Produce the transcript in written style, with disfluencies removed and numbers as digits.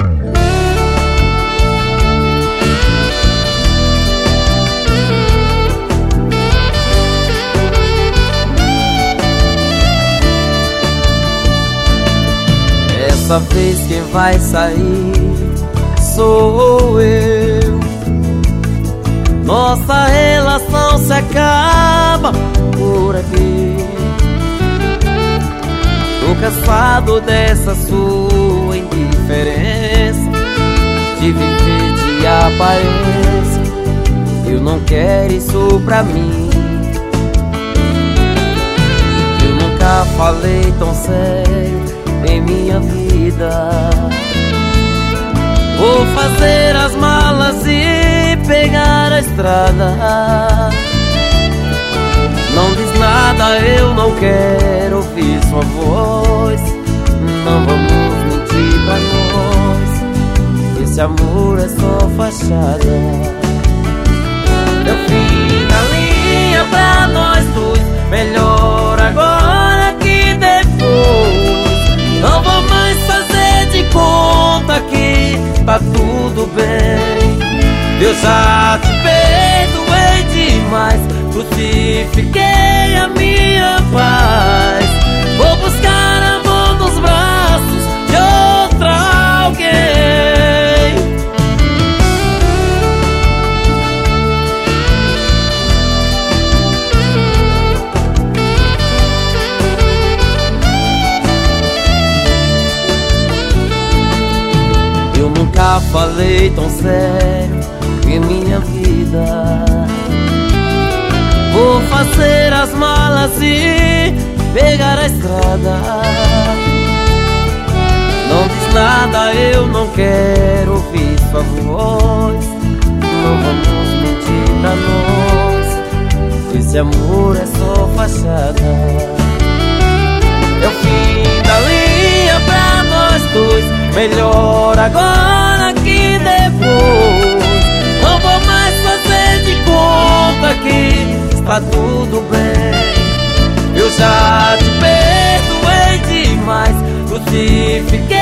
Dessa vez quem vai sair sou eu. Nossa relação se acaba por aqui. Tô cansado dessa sua indiferença, de viver de aparência. Eu não quero isso pra mim. Eu nunca falei tão sério em minha vida. Vou fazer as malas e pegar a estrada. Não diz nada, eu não quero ouvir sua voz. Não vamos mentir pra nós, esse amor é só fachada. É o fim da linha pra nós dois, melhor agora que depois. Não vou mais fazer de conta que tá tudo bem. Eu já te perdoei demais, crucifiquei a minha paz. Vou buscar amor nos braços de outra alguém. Eu nunca falei tão sério em minha vida. Vou fazer as malas e pegar a estrada. Não diz nada, eu não quero ouvir sua voz. Não vamos mentir pra nós, esse amor é só fachada. É o fim da linha pra nós dois, melhor agora que depois. Não vou mais fazer de conta que está tudo bem. Eu já te perdoei demais, crucifiquei